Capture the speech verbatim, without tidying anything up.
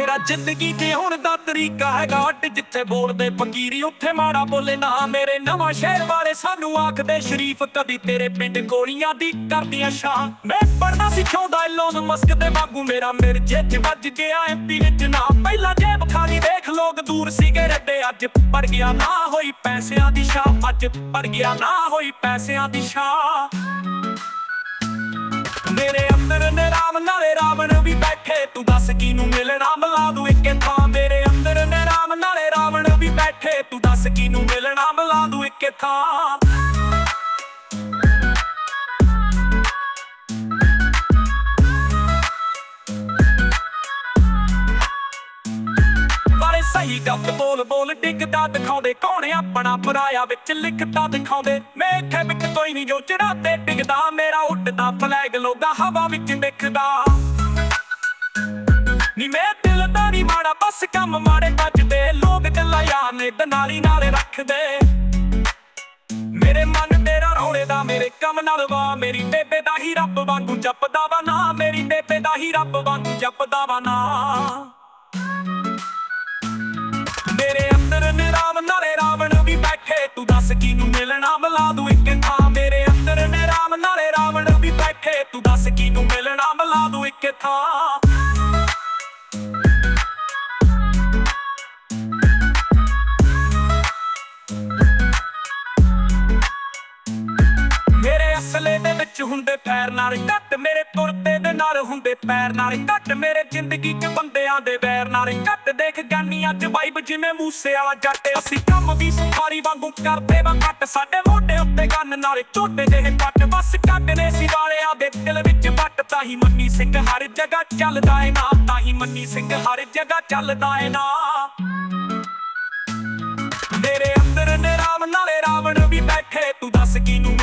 ਮੇਰਾ ਜ਼ਿੰਦਗੀ ਜਿਉਣ ਦਾ ਤਰੀਕਾ ਹੈਗਾ ਅੱਡ, ਜਿੱਥੇ ਬੋਲਦੇ ਫਕੀਰੀ ਉੱਥੇ ਮਾੜਾ ਬੋਲੇ ਨਾ। ਮੇਰੇ ਨਵਾਂ ਸ਼ਹਿਰ ਵਾਲੇ ਸਾਨੂੰ ਆਖਦੇ ਸ਼ਰੀਫ, ਕਦੀ ਤੇਰੇ ਪਿੰਡ ਗੋਲੀਆਂ ਦੀ ਕਰਦੀਆਂ ਸ਼ਾਂ। ਮੈਂ ਪੜਨਾ ਸਿਖਾਉਂਦਾ ਐਲੋਨ ਮਸਕ ਦੇ ਵਾਂਗੂ, ਮੇਰਾ ਮਿਰਜੇ ਚ ਵੱਜ ਗਿਆ ਐਮਪੀ ਵਿੱਚ ਨਾ। ਪਹਿਲਾਂ ਜੇਬ ਖਾਲੀ ਦੇਖ ਲੋਕ ਦੂਰ ਸੀਗੇ ਰੱਡੇ, ਅੱਜ ਪਰ ਗਿਆ ਨਾ ਹੋਈ ਪੈਸਿਆਂ ਦੀ ਸ਼ਾਂ। ਅੱਜ ਪਰ ਗਿਆ ਨਾ ਹੋਈ ਪੈਸਿਆਂ ਦੀ ਸ਼ਾਂ। ਮੇਰੇ ਅੰਦਰ ਨੇ ਰਾਮ ਨਾਲੇ ਰਾਵਣ ਵੀ ਬੈਠੇ, ਤੂੰ ਦੱਸ ਕਿਹਨੂੰ ਮਿਲਣਾ ਮਿਲਾ ਦੂੰ ਇੱਕੇ ਥਾਂ। ਮੇਰੇ ਅੰਦਰ ਨੇ ਰਾਮ ਨਾਲੇ ਰਾਵਣ ਵੀ ਬੈਠੇ, ਤੂੰ ਦੱਸ ਕਿਹਨੂੰ ਮਿਲਣਾ ਮਿਲਾ ਦੂੰ ਇੱਕੇ ਥਾਂ। ਬਾਰੇ ਸਹੀ ਗੱਲ ਬੋਲ ਬੋਲ ਡਿੱਗਦਾ ਦਿਖਾਉਂਦੇ, ਕੌਣ ਆਪਣਾ ਪਰਾਇਆ ਵਿੱਚ ਲਿਖਦਾ ਦਿਖਾਉਂਦੇ। ਮੈਂ ਇੱਥੇ ਵਿੱਚ ਕੋਈ ਨਹੀਂ ਜੋ ਚੜਾ ਤੇ ਡਿੱਗਦਾ, ਮੇਰਾ ਉੱਡਦਾ ਫਲੈਗ ਲੋਗਾ ਹਵਾ ਵਿੱਚ ਦਿਖਦਾ। ਨੀ ਮੈਂ ਦਿਲ ਦਾ ਨੀ ਮਾੜਾ, ਬਸ ਕੰਮ ਮਾੜੇ ਵੱਜਦੇ। ਲੋਕ ਗੱਲਾਂ ਯਾਰ ਨੇ ਨਾਲੀ ਨਾਲ ਰੱਖਦੇ। ਮੇਰੇ ਮਨ ਤੇਰਾ ਰੌਲੇ ਦਾ ਮੇਰੇ ਕੰਮ ਨਾਲ ਵਾ। ਮੇਰੀ ਬੇਬੇ ਦਾ ਹੀ ਰੱਬ ਵਾਂਗੂ ਜਪਦਾ ਵਾ ਨਾ। ਮੇਰੀ ਬੇਬੇ ਦਾ ਹੀ ਰੱਬ ਵਾਂਗੂ ਜਪਦਾ ਵਾ ਨਾ। ਮੇਰੇ ਅੰਦਰ ਨੇ ਰਾਮ ਨਾਲੇ ਰਾਵਣ ਵੀ ਬੈਠੇ, ਤੂੰ ਦੱਸ ਕਿਹਨੂੰ ਮਿਲਣਾ ਮਿਲਾ ਦੂੰ ਇੱਕੇ ਥਾਂ। ਮੇਰੇ ਅੰਦਰ ਨੇ ਰਾਮ ਨਾਲੇ ਰਾਵਣ ਵੀ ਬੈਠੇ, ਤੂੰ ਦੱਸ ਕਿਹਨੂੰ ਮਿਲਣਾ ਮਿਲਾ ਦੂੰ ਇੱਕੇ ਥਾਂ। ਮੇਰੇ ਅਸਲੇ ਦੇ ਵਿੱਚ ਹੁੰਦੇ ਪੈਰ ਨਾਲ ਘੱਟ, ਮੇਰੇ ਤੁਰਦੇ ਦੇ ਨਾਲ ਹੁੰਦੇ ਪੈਰ ਨਾਲ ਘੱਟ। ਮੇਰੇ ਜ਼ਿੰਦਗੀ ਚ ਬੰਦਿਆਂ ਦੇ ਵੈਰ ਨਾਲ ਘੱਟ। ਦੇਖ ਗਾਨੀਆਂ ਚ ਵਾਈਬ ਜਿਵੇਂ ਮੂਸੇ ਵਾਲਾ ਜੱਟ। ਅਸੀਂ ਕੰਮ ਵੀ ਸਫਾਰੀ ਵਾਂਗੂ ਕਰਦੇ ਵਾ ਘੱਟ, ਸਾਡੇ ਮੋਢੇ ਉੱਤੇ ਗੰਨ ਨਾਲ ਝੋਟੇ ਜਿਹੇ ਪੱਟ। ਬਸ ਕੱਢਨੇ ਸੀ ਵਾਲਿਆਂ ਦੇ ਦਿਲ ਵਿੱਚ ਵੱਟ। ਤਾਂ ਹੀ ਮੰਨੀ ਸਿੰਘ ਹਰ ਜਗ੍ਹਾ ਚੱਲਦਾ ਏ ਨਾ। ਤਾਂ ਹੀ ਮੰਨੀ ਸਿੰਘ ਹਰ ਜਗ੍ਹਾ ਚੱਲਦਾ ਏ ਨਾ। ਮੇਰੇ ਅੰਦਰ ਨੇ ਰਾਮ ਨਾਲੇ ਰਾਵਣ ਵੀ ਬੈਠੇ, ਤੂੰ ਦੱਸ ਕਿਹਨੂੰ